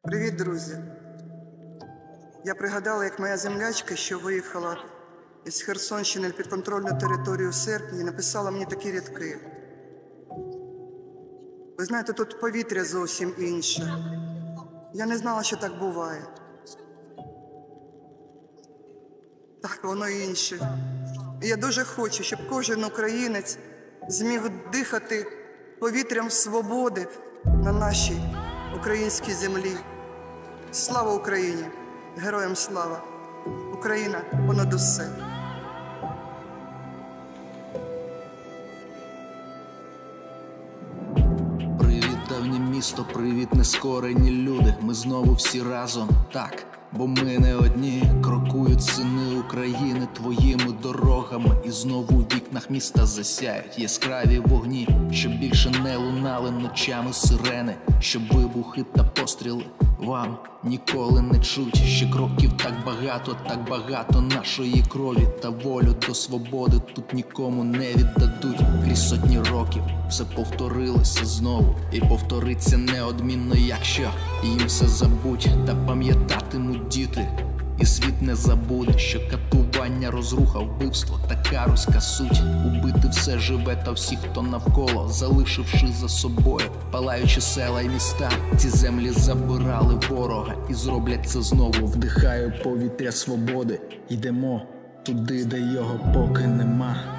Привіт, друзі! Я пригадала, як моя землячка, що виїхала із Херсонщини під контрольну територію в серпні, написала мені такі рядки. Ви знаєте, тут повітря зовсім інше. Я не знала, що так буває. Так, воно інше. І я дуже хочу, щоб кожен українець зміг дихати повітрям свободи на нашій українській землі. Слава Україні! Героям слава! Україна понад усе! Привіт, давнє місто, привіт, нескорені люди. Ми знову всі разом, так, бо ми не одні. Крокують сини України твоїми дорогами, і знову у вікнах міста засяють яскраві вогні, щоб більше не лунали ночами сирени, щоб вибухи та постріли вам ніколи не чуть. Ще кроків так багато нашої крові та волю до свободи тут нікому не віддадуть. Крізь сотні років все повторилося знову і повториться неодмінно, якщо їм все забудь. Та пам'ятатимуть діти, і світ не забуде, що катування, розруха, вбивство така руська суть. Убити все живе та всіх, хто навколо, залишивши за собою палаючі села й міста. Ці землі забирали ворога і зроблять це знову. Вдихаю повітря свободи, йдемо туди, де його поки нема.